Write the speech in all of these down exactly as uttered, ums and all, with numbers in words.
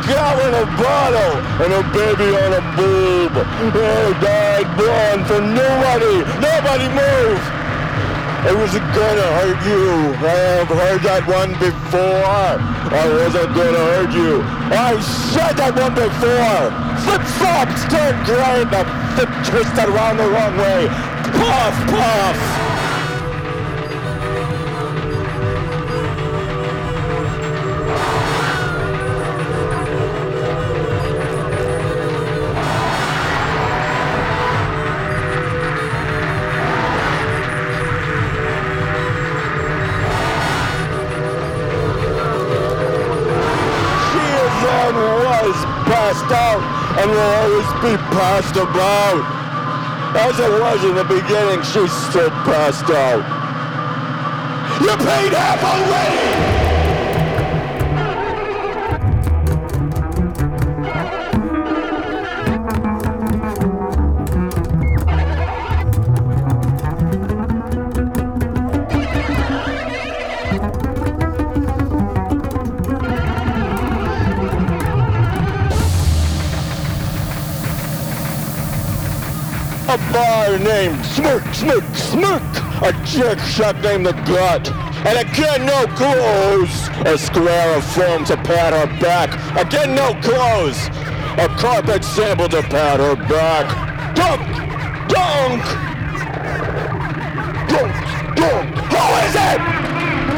cow in a bottle and a baby on a boob. They died born for nobody. Nobody move. I wasn't gonna hurt you. I have heard that one before. I wasn't gonna hurt you. I said that one before. Flip-flops turn gray. The flip twisted around the wrong way. Puff, puff. Was passed out and will always be passed about. As it was in the beginning, she's still passed out. You paid half already! A bar named Smirk, Smirk, Smirk. A jerk shot named The Gut. And again, no clothes. A square of foam to pat her back. Again, no clothes. A carpet sample to pat her back. Dunk! Dunk! Dunk! Dunk! Who is it?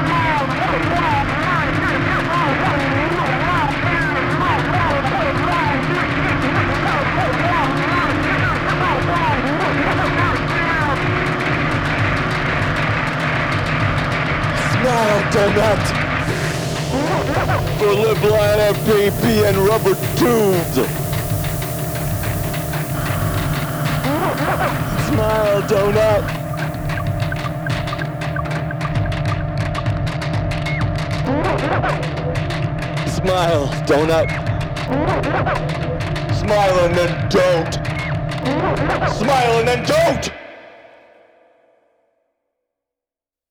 Smile, donut! For lip liner, P P, and rubber tubes! Smile, donut! Smile, donut! Smile and then don't! Smile and then don't!